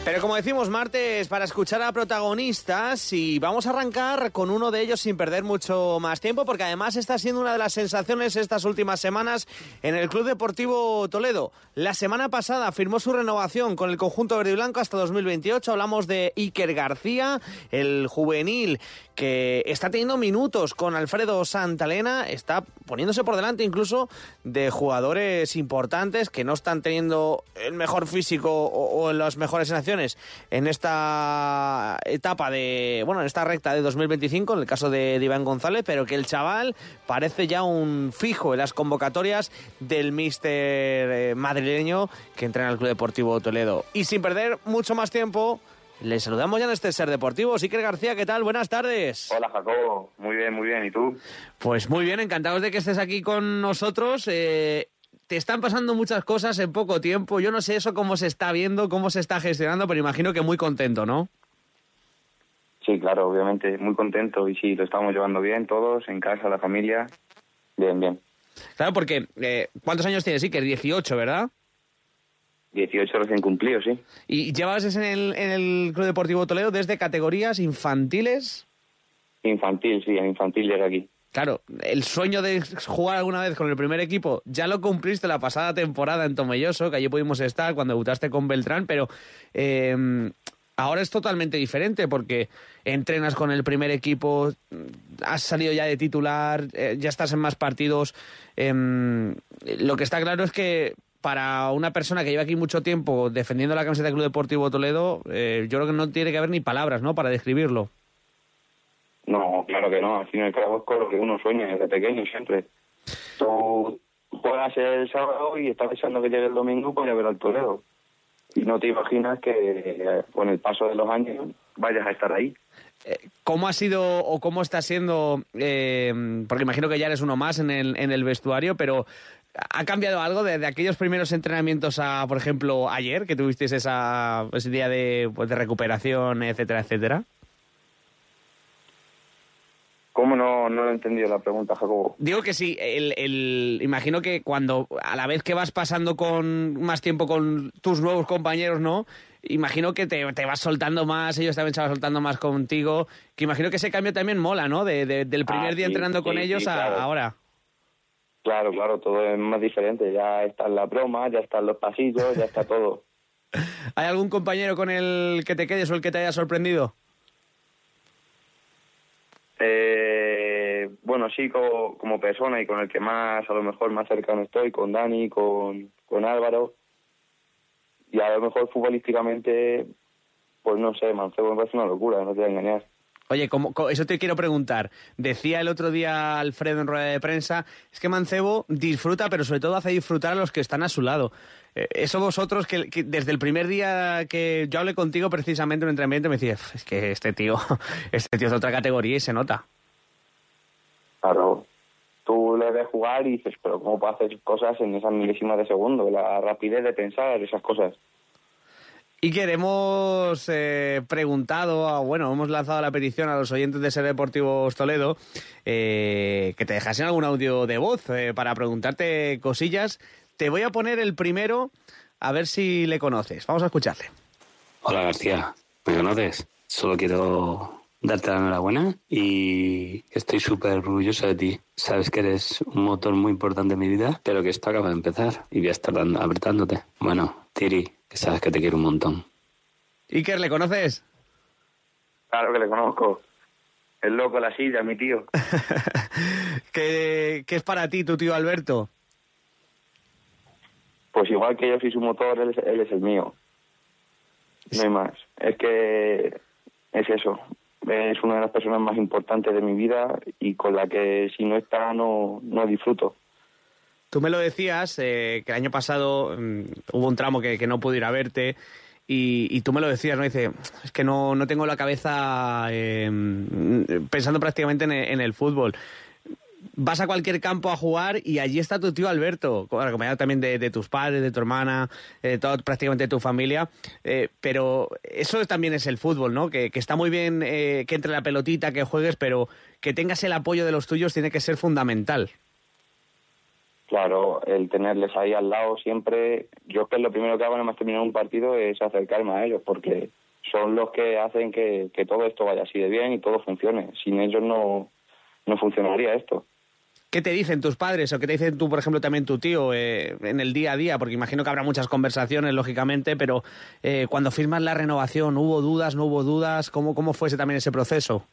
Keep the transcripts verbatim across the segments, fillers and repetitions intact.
Pero como decimos, martes para escuchar a protagonistas, y vamos a arrancar con uno de ellos sin perder mucho más tiempo, porque además está siendo una de las sensaciones estas últimas semanas en el Club Deportivo Toledo. La semana pasada firmó su renovación con el conjunto verde y blanco hasta dos mil veintiocho. Hablamos de Iker García, el juvenil que está teniendo minutos con Alfredo Santalena, está poniéndose por delante incluso de jugadores importantes que no están teniendo el mejor físico o, o las mejores sensaciones en esta etapa de, bueno, en esta recta de dos mil veinticinco, en el caso de, de Iván González, pero que el chaval parece ya un fijo en las convocatorias del míster eh, madrileño que entrena al Club Deportivo Toledo. Y sin perder mucho más tiempo, le saludamos ya en este Ser Deportivo. Iker García, ¿qué tal? Buenas tardes. Hola, Jacobo. Muy bien, muy bien. ¿Y tú? Pues muy bien, encantados de que estés aquí con nosotros. Eh, te están pasando muchas cosas en poco tiempo. Yo no sé eso cómo se está viendo, cómo se está gestionando, pero imagino que muy contento, ¿no? Sí, claro, obviamente. Muy contento. Y sí, lo estamos llevando bien todos, en casa, la familia. Bien, bien. Claro, porque eh, ¿cuántos años tienes, Iker? dieciocho, ¿verdad? dieciocho recién cumplidos, sí. ¿Y llevabas en el, en el Club Deportivo Toledo desde categorías infantiles? Infantil, sí, en infantil llegué aquí. Claro, el sueño de jugar alguna vez con el primer equipo ya lo cumpliste la pasada temporada en Tomelloso, que allí pudimos estar cuando debutaste con Beltrán, pero eh, ahora es totalmente diferente porque entrenas con el primer equipo, has salido ya de titular, eh, ya estás en más partidos. Eh, lo que está claro es que para una persona que lleva aquí mucho tiempo defendiendo la camiseta del Club Deportivo Toledo, eh, yo creo que no tiene que haber ni palabras, ¿no?, para describirlo. No, claro que no. Al fin y al cabo es con lo que uno sueña desde pequeño siempre. Tú juegas el sábado y estás pensando que llegue el domingo para ver al Toledo. Y no te imaginas que eh, con el paso de los años vayas a estar ahí. ¿Cómo ha sido o cómo está siendo, eh, porque imagino que ya eres uno más en el, en el vestuario, pero ¿ha cambiado algo de, de aquellos primeros entrenamientos a, por ejemplo, ayer, que tuvisteis esa, ese día de, pues, de recuperación, etcétera, etcétera? ¿Cómo no, no he entendido la pregunta, Jacobo? Digo que sí, el, el, imagino que cuando, a la vez que vas pasando con más tiempo con tus nuevos compañeros, ¿no?, imagino que te, te vas soltando más, ellos también se van soltando más contigo, que imagino que ese cambio también mola, ¿no?, de, de, del primer ah, día sí, entrenando sí, con ellos sí, a claro. ahora. Claro, claro, todo es más diferente. Ya están las bromas, ya están los pasillos, ya está todo. ¿Hay algún compañero con el que te quedes o el que te haya sorprendido? Eh, bueno, sí, como, como persona y con el que más, a lo mejor más cercano estoy, con Dani, con, con Álvaro. Y a lo mejor futbolísticamente, pues no sé, Mancebo me parece una locura, no te voy a engañar. Oye, como, como, eso te quiero preguntar. Decía el otro día Alfredo en rueda de prensa, es que Mancebo disfruta, pero sobre todo hace disfrutar a los que están a su lado. Eh, eso vosotros, que, que desde el primer día que yo hablé contigo precisamente en un entrenamiento, me decías, es que este tío, este tío es de otra categoría y se nota. Claro, tú le ves jugar y dices, pero ¿cómo puede hacer cosas en esas milésimas de segundo? La rapidez de pensar, esas cosas. Y que hemos eh, preguntado, a, bueno, hemos lanzado la petición a los oyentes de Ser Deportivos Toledo eh, que te dejasen algún audio de voz eh, para preguntarte cosillas. Te voy a poner el primero, a ver si le conoces. Vamos a escucharle. Hola García, ¿me conoces? Solo quiero darte la enhorabuena y estoy súper orgulloso de ti. Sabes que eres un motor muy importante en mi vida, pero que esto acaba de empezar y voy a estar dando, apretándote. Bueno, Tiri, que sabes que te quiero un montón. Iker, ¿le conoces? Claro que le conozco. El loco de la silla, mi tío. ¿Qué, ¿Qué es para ti tu tío Alberto? Pues igual que yo soy su motor, él es, él es el mío. No hay más. Es que es eso. Es una de las personas más importantes de mi vida y con la que si no está no, no disfruto. Tú me lo decías, eh, que el año pasado um, hubo un tramo que, que no pude ir a verte y, y tú me lo decías, ¿no? Dice, es que no, no tengo la cabeza eh, pensando prácticamente en el, en el fútbol. Vas a cualquier campo a jugar y allí está tu tío Alberto, acompañado también de, de tus padres, de tu hermana, de toda prácticamente tu familia, eh, pero eso también es el fútbol, ¿no? Que, que está muy bien eh, que entre la pelotita, que juegues, pero que tengas el apoyo de los tuyos tiene que ser fundamental. Claro, el tenerles ahí al lado siempre, yo es que lo primero que hago nada más terminar un partido es acercarme a ellos, porque son los que hacen que, que todo esto vaya así de bien y todo funcione. Sin ellos no, no funcionaría esto. ¿Qué te dicen tus padres o qué te dicen tú, por ejemplo, también tu tío eh, en el día a día? Porque imagino que habrá muchas conversaciones, lógicamente, pero eh, cuando firmas la renovación, ¿hubo dudas, no hubo dudas? ¿Cómo, cómo fue ese, también ese proceso?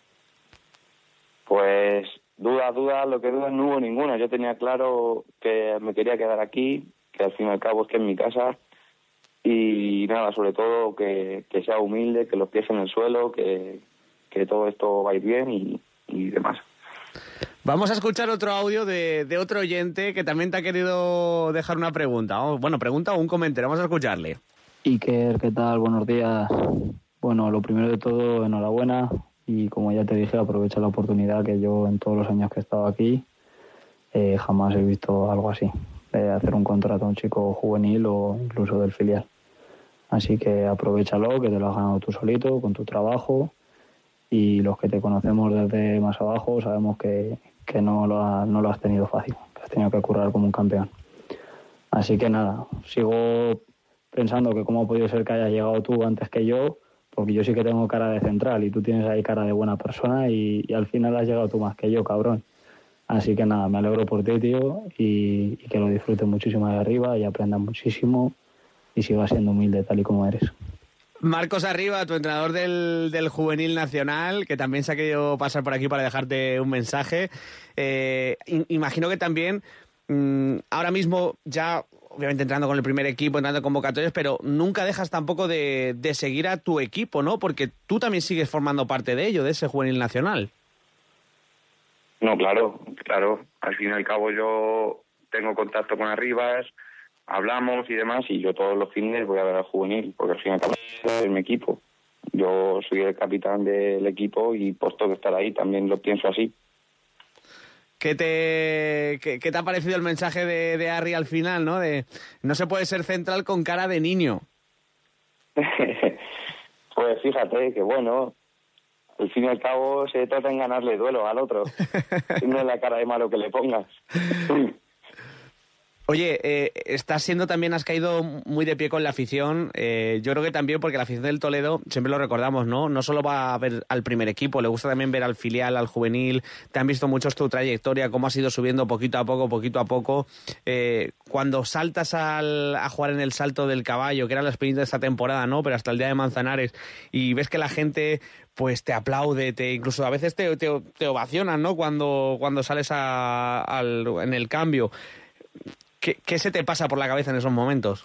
Pues dudas, dudas, lo que dudas no hubo ninguna. Yo tenía claro que me quería quedar aquí, que al fin y al cabo es que es mi casa, y nada, sobre todo que, que sea humilde, que los pies en el suelo, que, que todo esto va a ir bien y, y demás. Vamos a escuchar otro audio de, de otro oyente que también te ha querido dejar una pregunta. O, bueno, pregunta o un comentario. Vamos a escucharle. Iker, ¿qué tal? Buenos días. Bueno, lo primero de todo, enhorabuena. Y como ya te dije, aprovecha la oportunidad que yo en todos los años que he estado aquí eh, jamás he visto algo así, de hacer un contrato a un chico juvenil o incluso del filial. Así que aprovéchalo, que te lo has ganado tú solito, con tu trabajo, y los que te conocemos desde más abajo sabemos que, que no, lo ha, no lo has tenido fácil, que has tenido que currar como un campeón. Así que nada, sigo pensando que cómo ha podido ser que hayas llegado tú antes que yo, porque yo sí que tengo cara de central y tú tienes ahí cara de buena persona y, y al final has llegado tú más que yo, cabrón. Así que nada, me alegro por ti, tío, y, y que lo disfrutes muchísimo de arriba y aprendas muchísimo y sigas siendo humilde tal y como eres. Marcos Arriba, tu entrenador del, del Juvenil Nacional, que también se ha querido pasar por aquí para dejarte un mensaje. Eh, imagino que también mmm, ahora mismo ya, obviamente entrando con el primer equipo, entrando en convocatorias, pero nunca dejas tampoco de, de seguir a tu equipo, ¿no? Porque tú también sigues formando parte de ello, de ese Juvenil Nacional. No, claro, claro. Al fin y al cabo yo tengo contacto con Arribas, hablamos y demás, y yo todos los fines voy a ver al juvenil, porque al fin y al cabo es mi equipo. Yo soy el capitán del equipo y por todo estar ahí también lo pienso así. ¿Qué te, qué, qué te ha parecido el mensaje de, de Arri al final, no? De no se puede ser central con cara de niño. Pues fíjate que bueno, al fin y al cabo se trata en ganarle duelo al otro, no es la cara de malo que le pongas. Oye, eh, estás siendo también, has caído muy de pie con la afición. Eh, yo creo que también porque la afición del Toledo, siempre lo recordamos, ¿no? No solo va a ver al primer equipo, le gusta también ver al filial, al juvenil. Te han visto mucho tu trayectoria, cómo has ido subiendo poquito a poco, poquito a poco. Eh, cuando saltas al, a jugar en el Salto del Caballo, que era la experiencia de esta temporada, ¿no? Pero hasta el día de Manzanares, y ves que la gente pues te aplaude, te incluso a veces te, te, te ovacionan, ¿no? Cuando, cuando sales a, al, en el cambio. ¿Qué, ¿Qué se te pasa por la cabeza en esos momentos?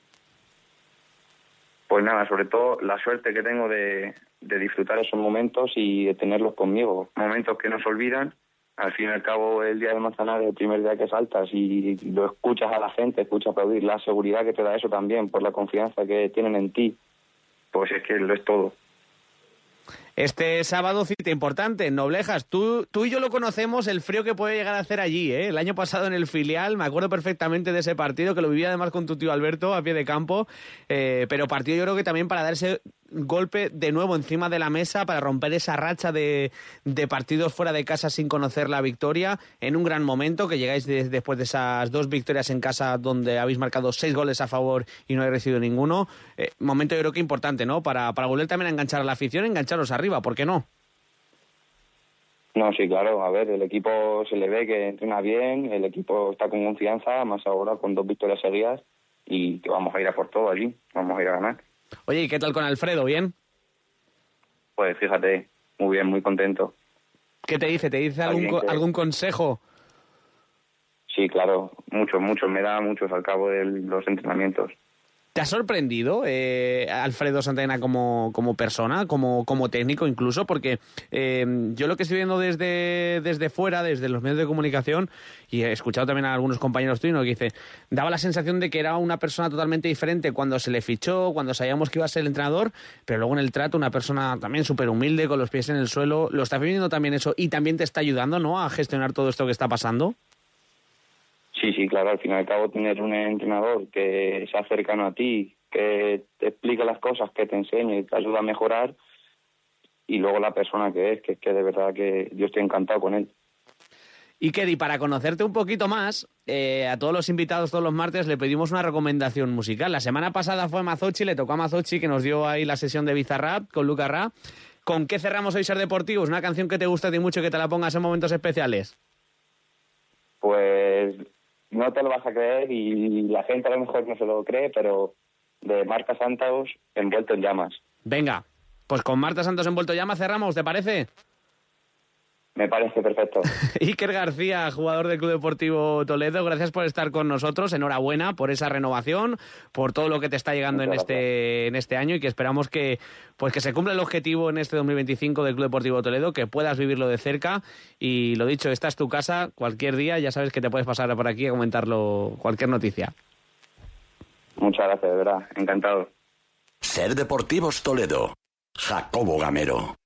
Pues nada, sobre todo la suerte que tengo de, de disfrutar esos momentos y de tenerlos conmigo. Momentos que no se olvidan. Al fin y al cabo, el día de Manzanares, el primer día que saltas y lo escuchas a la gente, escuchas aplaudir, la seguridad que te da eso también, por la confianza que tienen en ti, pues es que lo es todo. Este sábado cita importante en Noblejas. Tú, tú y yo lo conocemos, el frío que puede llegar a hacer allí, ¿eh? El año pasado en el filial, me acuerdo perfectamente de ese partido, que lo vivía además con tu tío Alberto a pie de campo, eh, pero partido yo creo que también para dar ese golpe de nuevo encima de la mesa, para romper esa racha de, de partidos fuera de casa sin conocer la victoria, en un gran momento, que llegáis de, después de esas dos victorias en casa donde habéis marcado seis goles a favor y no habéis recibido ninguno. Eh, momento yo creo que importante, ¿no? Para, para volver también a enganchar a la afición, engancharos arriba, ¿por qué no? No, sí, claro. A ver, el equipo se le ve que entrena bien, el equipo está con confianza, más ahora con dos victorias seguidas, y que vamos a ir a por todo allí, vamos a ir a ganar. Oye, ¿y qué tal con Alfredo? ¿Bien? Pues fíjate, muy bien, muy contento. ¿Qué te dice? ¿Te dice algún, que... algún consejo? Sí, claro, muchos, muchos, me da muchos al cabo de los entrenamientos. ¿Te ha sorprendido eh, Alfredo Santana como, como persona, como, como técnico incluso? Porque eh, yo lo que estoy viendo desde, desde fuera, desde los medios de comunicación, y he escuchado también a algunos compañeros tuyos, que dice, daba la sensación de que era una persona totalmente diferente cuando se le fichó, cuando sabíamos que iba a ser el entrenador, pero luego en el trato una persona también súper humilde, con los pies en el suelo. ¿Lo estás viviendo también eso y también te está ayudando, ¿no?, a gestionar todo esto que está pasando? Sí, sí, claro, al fin y al cabo tener un entrenador que sea cercano a ti, que te explique las cosas, que te enseñe, te ayuda a mejorar, y luego la persona que es, que es que de verdad que yo estoy encantado con él. Iker, y para conocerte un poquito más, eh, a todos los invitados todos los martes le pedimos una recomendación musical. La semana pasada fue Mazochi, le tocó a Mazochi, que nos dio ahí la sesión de Bizarrap con Lucas Ra. ¿Con qué cerramos hoy Ser Deportivos? ¿Una canción que te gusta a ti mucho y que te la pongas en momentos especiales? Pues no te lo vas a creer y la gente a lo mejor no se lo cree, pero de Marta Santos, Envuelto en llamas. Venga, pues con Marta Santos Envuelto en llamas cerramos, ¿te parece? Me parece perfecto. Iker García, jugador del Club Deportivo Toledo, gracias por estar con nosotros. Enhorabuena por esa renovación, por todo lo que te está llegando en este, en este año y que esperamos que, pues que se cumpla el objetivo en este dos mil veinticinco del Club Deportivo Toledo, que puedas vivirlo de cerca. Y lo dicho, esta es tu casa, cualquier día ya sabes que te puedes pasar por aquí a comentarlo, cualquier noticia. Muchas gracias, de verdad, encantado. Ser Deportivos Toledo, Jacobo Gamero.